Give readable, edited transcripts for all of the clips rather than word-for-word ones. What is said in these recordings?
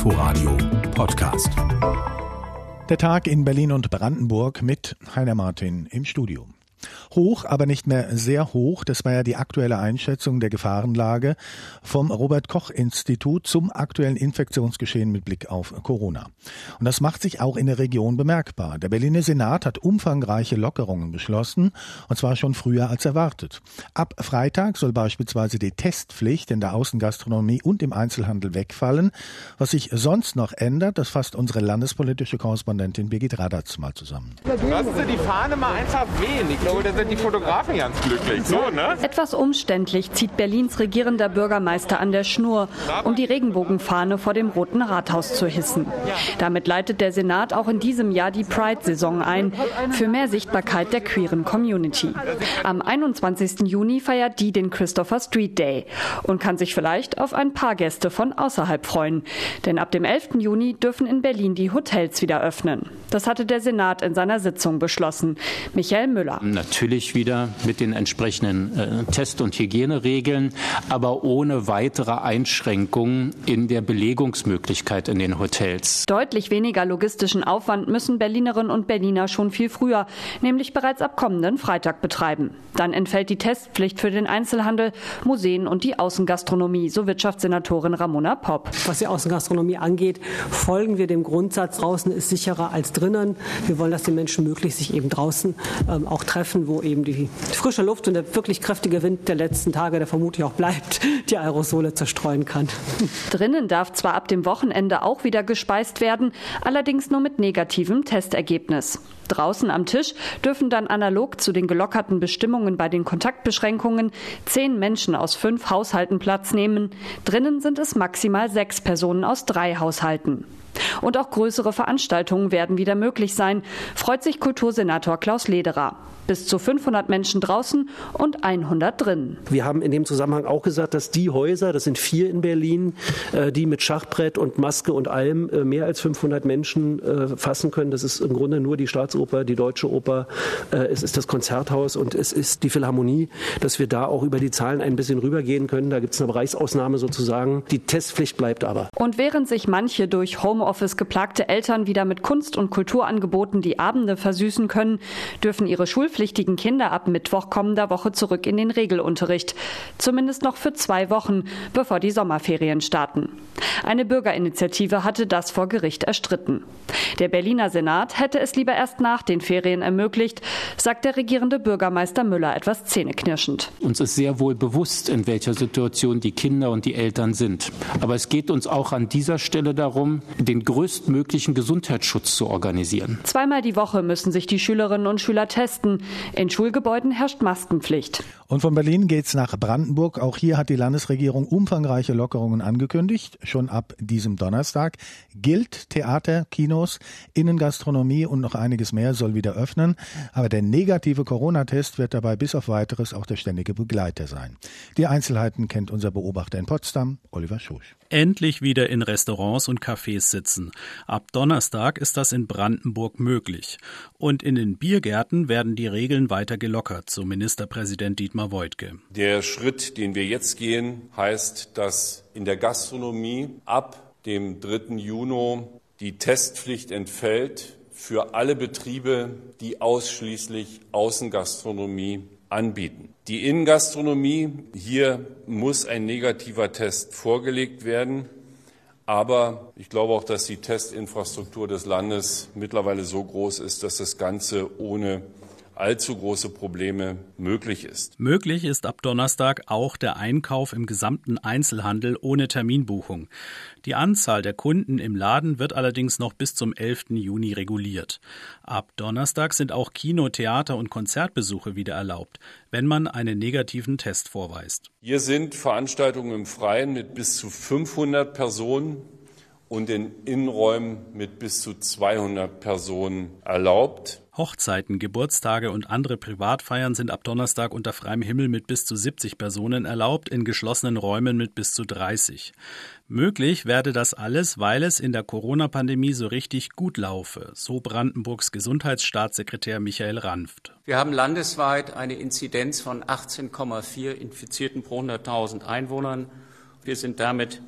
Inforadio Podcast. Der Tag in Berlin und Brandenburg mit Heiner Martin im Studio. Hoch, aber nicht mehr sehr hoch. Das war ja die aktuelle Einschätzung der Gefahrenlage vom Robert-Koch-Institut zum aktuellen Infektionsgeschehen mit Blick auf Corona. Und das macht sich auch in der Region bemerkbar. Der Berliner Senat hat umfangreiche Lockerungen beschlossen, und zwar schon früher als erwartet. Ab Freitag soll beispielsweise die Testpflicht in der Außengastronomie und im Einzelhandel wegfallen. Was sich sonst noch ändert, das fasst unsere landespolitische Korrespondentin Birgit Radatz mal zusammen. Lassen Sie die Fahne mal einfach wehen. Ich glaube, da sind die Fotografen ganz glücklich. So, ne? Etwas umständlich zieht Berlins regierender Bürgermeister an der Schnur, um die Regenbogenfahne vor dem Roten Rathaus zu hissen. Damit leitet der Senat auch in diesem Jahr die Pride-Saison ein, für mehr Sichtbarkeit der queeren Community. Am 21. Juni feiert die den Christopher Street Day und kann sich vielleicht auf ein paar Gäste von außerhalb freuen. Denn ab dem 11. Juni dürfen in Berlin die Hotels wieder öffnen. Das hatte der Senat in seiner Sitzung beschlossen. Michael Müller. Natürlich wieder mit den entsprechenden Test- und Hygieneregeln, aber ohne weitere Einschränkungen in der Belegungsmöglichkeit in den Hotels. Deutlich weniger logistischen Aufwand müssen Berlinerinnen und Berliner schon viel früher, nämlich bereits ab kommenden Freitag betreiben. Dann entfällt die Testpflicht für den Einzelhandel, Museen und die Außengastronomie, so Wirtschaftssenatorin Ramona Popp. Was die Außengastronomie angeht, folgen wir dem Grundsatz, draußen ist sicherer als drinnen. Wir wollen, dass die Menschen möglichst sich eben draußen auch treffen, wo eben die frische Luft und der wirklich kräftige Wind der letzten Tage, der vermutlich auch bleibt, die Aerosole zerstreuen kann. Drinnen darf zwar ab dem Wochenende auch wieder gespeist werden, allerdings nur mit negativem Testergebnis. Draußen am Tisch dürfen dann analog zu den gelockerten Bestimmungen bei den Kontaktbeschränkungen 10 Menschen aus 5 Haushalten Platz nehmen. Drinnen sind es maximal 6 Personen aus 3 Haushalten. Und auch größere Veranstaltungen werden wieder möglich sein, freut sich Kultursenator Klaus Lederer. Bis zu 500 Menschen draußen und 100 drinnen. Wir haben in dem Zusammenhang auch gesagt, dass die Häuser, das sind 4 in Berlin, die mit Schachbrett und Maske und allem mehr als 500 Menschen fassen können. Das ist im Grunde nur die Staatsoper, die Deutsche Oper, es ist das Konzerthaus und es ist die Philharmonie, dass wir da auch über die Zahlen ein bisschen rübergehen können. Da gibt es eine Bereichsausnahme sozusagen. Die Testpflicht bleibt aber. Und während sich manche durch Homeoffice geplagte Eltern wieder mit Kunst- und Kulturangeboten die Abende versüßen können, dürfen ihre schulpflichtigen Kinder ab Mittwoch kommender Woche zurück in den Regelunterricht. Zumindest noch für 2 Wochen, bevor die Sommerferien starten. Eine Bürgerinitiative hatte das vor Gericht erstritten. Der Berliner Senat hätte es lieber erst nach den Ferien ermöglicht, sagt der regierende Bürgermeister Müller etwas zähneknirschend. Uns ist sehr wohl bewusst, in welcher Situation die Kinder und die Eltern sind. Aber es geht uns auch an dieser Stelle darum, den größtmöglichen Gesundheitsschutz zu organisieren. 2-mal die Woche müssen sich die Schülerinnen und Schüler testen. In Schulgebäuden herrscht Maskenpflicht. Und von Berlin geht's nach Brandenburg. Auch hier hat die Landesregierung umfangreiche Lockerungen angekündigt. Schon ab diesem Donnerstag gilt: Theater, Kinos, Innengastronomie und noch einiges mehr soll wieder öffnen. Aber der negative Corona-Test wird dabei bis auf Weiteres auch der ständige Begleiter sein. Die Einzelheiten kennt unser Beobachter in Potsdam, Oliver Schusch. Endlich wieder in Restaurants und Cafés sitzen. Ab Donnerstag ist das in Brandenburg möglich. Und in den Biergärten werden die Regeln weiter gelockert, so Ministerpräsident Dietmar Woidke. Der Schritt, den wir jetzt gehen, heißt, dass in der Gastronomie ab dem 3. Juni die Testpflicht entfällt für alle Betriebe, die ausschließlich Außengastronomie anbieten. Die Innengastronomie, hier muss ein negativer Test vorgelegt werden. Aber ich glaube auch, dass die Testinfrastruktur des Landes mittlerweile so groß ist, dass das Ganze ohne allzu große Probleme möglich ist. Möglich ist ab Donnerstag auch der Einkauf im gesamten Einzelhandel ohne Terminbuchung. Die Anzahl der Kunden im Laden wird allerdings noch bis zum 11. Juni reguliert. Ab Donnerstag sind auch Kino-, Theater- und Konzertbesuche wieder erlaubt, wenn man einen negativen Test vorweist. Hier sind Veranstaltungen im Freien mit bis zu 500 Personen und in Innenräumen mit bis zu 200 Personen erlaubt. Hochzeiten, Geburtstage und andere Privatfeiern sind ab Donnerstag unter freiem Himmel mit bis zu 70 Personen erlaubt, in geschlossenen Räumen mit bis zu 30. Möglich werde das alles, weil es in der Corona-Pandemie so richtig gut laufe, so Brandenburgs Gesundheitsstaatssekretär Michael Ranft. Wir haben landesweit eine Inzidenz von 18,4 Infizierten pro 100.000 Einwohnern. Wir sind damit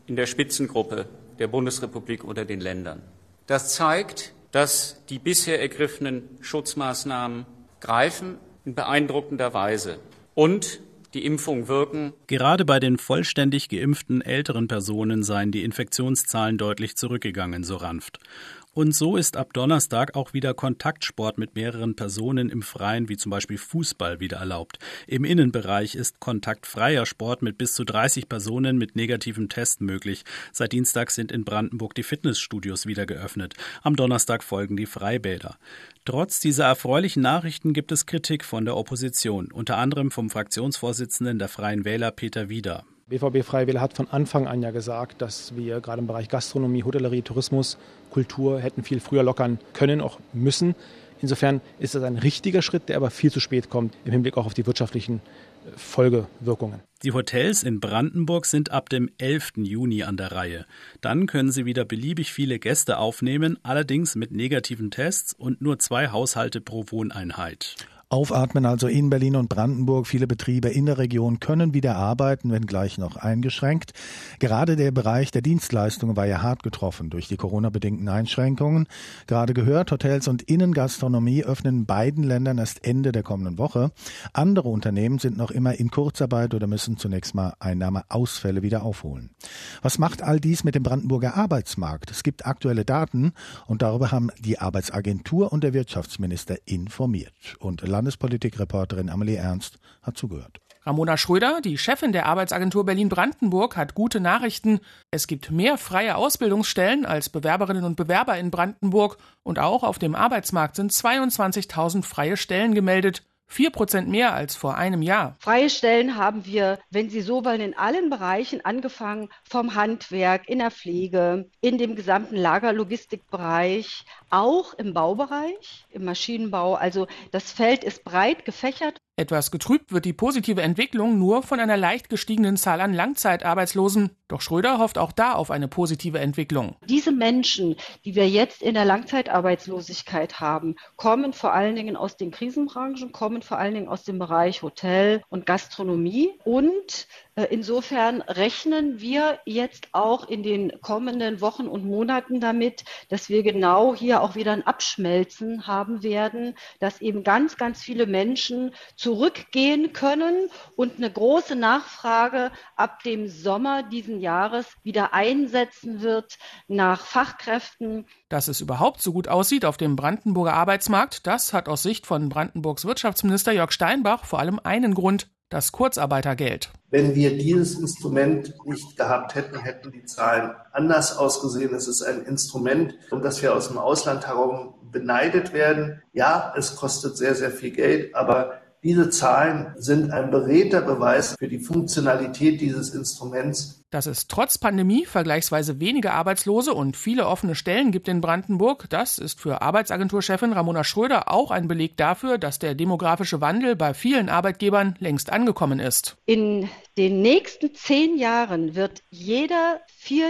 in der Spitzengruppe der Bundesrepublik unter den Ländern. Das zeigt, dass die bisher ergriffenen Schutzmaßnahmen greifen in beeindruckender Weise und die Impfungen wirken. Gerade bei den vollständig geimpften älteren Personen seien die Infektionszahlen deutlich zurückgegangen, so Ranft. Und so ist ab Donnerstag auch wieder Kontaktsport mit mehreren Personen im Freien, wie zum Beispiel Fußball, wieder erlaubt. Im Innenbereich ist kontaktfreier Sport mit bis zu 30 Personen mit negativem Test möglich. Seit Dienstag sind in Brandenburg die Fitnessstudios wieder geöffnet. Am Donnerstag folgen die Freibäder. Trotz dieser erfreulichen Nachrichten gibt es Kritik von der Opposition, unter anderem vom Fraktionsvorsitzenden der Freien Wähler Peter Wieder. BVB Freie Wähler hat von Anfang an ja gesagt, dass wir gerade im Bereich Gastronomie, Hotellerie, Tourismus, Kultur hätten viel früher lockern können, auch müssen. Insofern ist das ein richtiger Schritt, der aber viel zu spät kommt im Hinblick auch auf die wirtschaftlichen Folgewirkungen. Die Hotels in Brandenburg sind ab dem 11. Juni an der Reihe. Dann können sie wieder beliebig viele Gäste aufnehmen, allerdings mit negativen Tests und nur 2 Haushalte pro Wohneinheit. Aufatmen also in Berlin und Brandenburg. Viele Betriebe in der Region können wieder arbeiten, wenngleich noch eingeschränkt. Gerade der Bereich der Dienstleistungen war ja hart getroffen durch die Corona-bedingten Einschränkungen. Gerade gehört, Hotels und Innengastronomie öffnen in beiden Ländern erst Ende der kommenden Woche. Andere Unternehmen sind noch immer in Kurzarbeit oder müssen zunächst mal Einnahmeausfälle wieder aufholen. Was macht all dies mit dem Brandenburger Arbeitsmarkt? Es gibt aktuelle Daten und darüber haben die Arbeitsagentur und der Wirtschaftsminister informiert. Und Landespolitikreporterin Amelie Ernst hat zugehört. Ramona Schröder, die Chefin der Arbeitsagentur Berlin-Brandenburg, hat gute Nachrichten. Es gibt mehr freie Ausbildungsstellen als Bewerberinnen und Bewerber in Brandenburg und auch auf dem Arbeitsmarkt sind 22.000 freie Stellen gemeldet. 4% mehr als vor einem Jahr. Freie Stellen haben wir, wenn Sie so wollen, in allen Bereichen, angefangen vom Handwerk, in der Pflege, in dem gesamten Lagerlogistikbereich, auch im Baubereich, im Maschinenbau. Also das Feld ist breit gefächert. Etwas getrübt wird die positive Entwicklung nur von einer leicht gestiegenen Zahl an Langzeitarbeitslosen. Doch Schröder hofft auch da auf eine positive Entwicklung. Diese Menschen, die wir jetzt in der Langzeitarbeitslosigkeit haben, kommen vor allen Dingen aus den Krisenbranchen, kommen vor allen Dingen aus dem Bereich Hotel und Gastronomie. Und insofern rechnen wir jetzt auch in den kommenden Wochen und Monaten damit, dass wir genau hier auch wieder ein Abschmelzen haben werden, dass eben ganz, ganz viele Menschen zurückgehen können und eine große Nachfrage ab dem Sommer diesen Jahres wieder einsetzen wird nach Fachkräften. Dass es überhaupt so gut aussieht auf dem Brandenburger Arbeitsmarkt, das hat aus Sicht von Brandenburgs Wirtschaftsminister Jörg Steinbach vor allem einen Grund: das Kurzarbeitergeld. Wenn wir dieses Instrument nicht gehabt hätten, hätten die Zahlen anders ausgesehen. Es ist ein Instrument, um das wir aus dem Ausland herum beneidet werden. Ja, es kostet sehr, sehr viel Geld, aber diese Zahlen sind ein beredter Beweis für die Funktionalität dieses Instruments. Dass es trotz Pandemie vergleichsweise wenige Arbeitslose und viele offene Stellen gibt in Brandenburg, das ist für Arbeitsagenturchefin Ramona Schröder auch ein Beleg dafür, dass der demografische Wandel bei vielen Arbeitgebern längst angekommen ist. In den nächsten 10 Jahren wird jeder 4.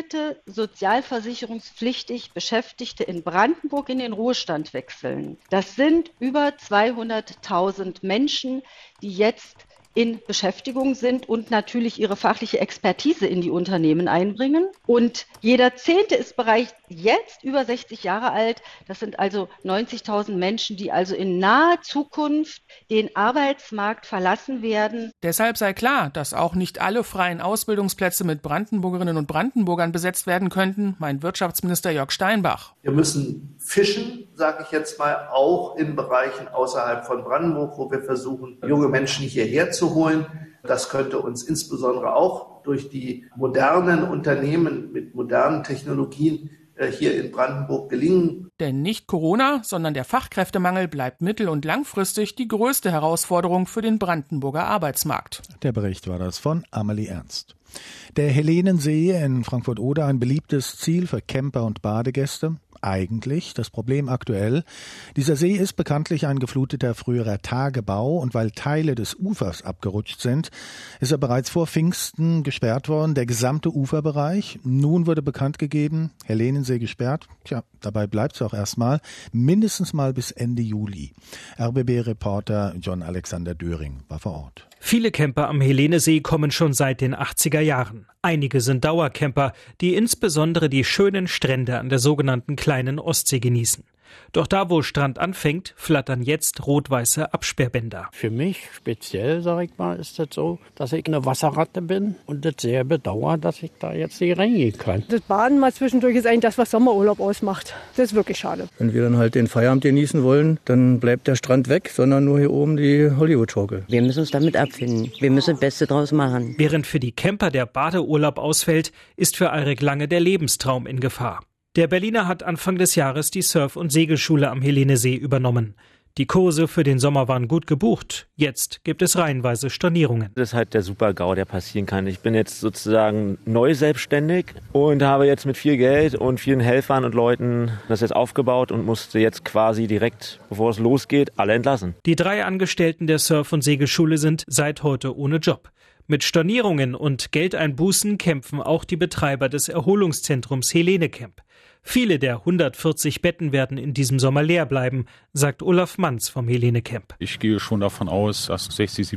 sozialversicherungspflichtig Beschäftigte in Brandenburg in den Ruhestand wechseln. Das sind über 200.000 Menschen, die jetzt in Beschäftigung sind und natürlich ihre fachliche Expertise in die Unternehmen einbringen. Und jeder 10. ist bereits jetzt über 60 Jahre alt. Das sind also 90.000 Menschen, die also in naher Zukunft den Arbeitsmarkt verlassen werden. Deshalb sei klar, dass auch nicht alle freien Ausbildungsplätze mit Brandenburgerinnen und Brandenburgern besetzt werden könnten, meint Wirtschaftsminister Jörg Steinbach. Wir müssen fischen, sage ich jetzt mal, auch in Bereichen außerhalb von Brandenburg, wo wir versuchen, junge Menschen hierher zu holen. Das könnte uns insbesondere auch durch die modernen Unternehmen mit modernen Technologien hier in Brandenburg gelingen. Denn nicht Corona, sondern der Fachkräftemangel bleibt mittel- und langfristig die größte Herausforderung für den Brandenburger Arbeitsmarkt. Der Bericht war das von Amelie Ernst. Der Helenensee in Frankfurt-Oder, ein beliebtes Ziel für Camper und Badegäste. Eigentlich das Problem aktuell: dieser See ist bekanntlich ein gefluteter früherer Tagebau und weil Teile des Ufers abgerutscht sind, ist er bereits vor Pfingsten gesperrt worden, der gesamte Uferbereich. Nun wurde bekannt gegeben, Helenensee gesperrt. Tja, dabei bleibt es auch erstmal, mindestens mal bis Ende Juli. RBB-Reporter John Alexander Döring war vor Ort. Viele Camper am Helenesee kommen schon seit den 80er Jahren. Einige sind Dauercamper, die insbesondere die schönen Strände an der sogenannten kleinen Ostsee genießen. Doch da, wo Strand anfängt, flattern jetzt rot-weiße Absperrbänder. Für mich speziell, sage ich mal, ist das so, dass ich eine Wasserratte bin und das sehr bedauere, dass ich da jetzt nicht reingehen kann. Das Baden mal zwischendurch ist eigentlich das, was Sommerurlaub ausmacht. Das ist wirklich schade. Wenn wir dann halt den Feierabend genießen wollen, dann bleibt der Strand weg, sondern nur hier oben die Hollywood-Schaukel. Wir müssen uns damit abfinden. Wir müssen das Beste draus machen. Während für die Camper der Badeurlaub ausfällt, ist für Alrik Lange der Lebenstraum in Gefahr. Der Berliner hat Anfang des Jahres die Surf- und Segelschule am Helenesee übernommen. Die Kurse für den Sommer waren gut gebucht. Jetzt gibt es reihenweise Stornierungen. Das ist halt der Super-GAU, der passieren kann. Ich bin jetzt sozusagen neu selbstständig und habe jetzt mit viel Geld und vielen Helfern und Leuten das jetzt aufgebaut und musste jetzt quasi direkt, bevor es losgeht, alle entlassen. Die 3 Angestellten der Surf- und Segelschule sind seit heute ohne Job. Mit Stornierungen und Geldeinbußen kämpfen auch die Betreiber des Erholungszentrums Helene Camp. Viele der 140 Betten werden in diesem Sommer leer bleiben, sagt Olaf Manz vom Helene Camp. Ich gehe schon davon aus, dass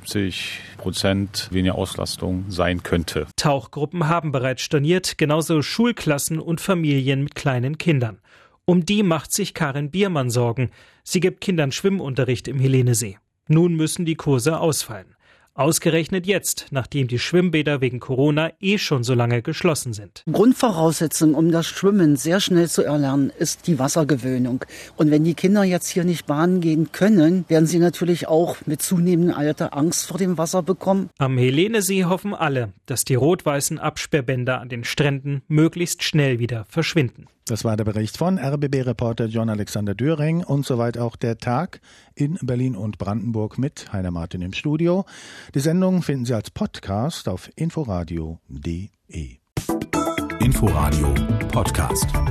60-70% weniger Auslastung sein könnte. Tauchgruppen haben bereits storniert, genauso Schulklassen und Familien mit kleinen Kindern. Um die macht sich Karin Biermann Sorgen. Sie gibt Kindern Schwimmunterricht im Helenesee. Nun müssen die Kurse ausfallen. Ausgerechnet jetzt, nachdem die Schwimmbäder wegen Corona schon so lange geschlossen sind. Grundvoraussetzung, um das Schwimmen sehr schnell zu erlernen, ist die Wassergewöhnung. Und wenn die Kinder jetzt hier nicht baden gehen können, werden sie natürlich auch mit zunehmendem Alter Angst vor dem Wasser bekommen. Am Helenesee hoffen alle, dass die rot-weißen Absperrbänder an den Stränden möglichst schnell wieder verschwinden. Das war der Bericht von RBB-Reporter John Alexander Döring und soweit auch der Tag in Berlin und Brandenburg mit Heiner Martin im Studio. Die Sendung finden Sie als Podcast auf inforadio.de. Inforadio Podcast.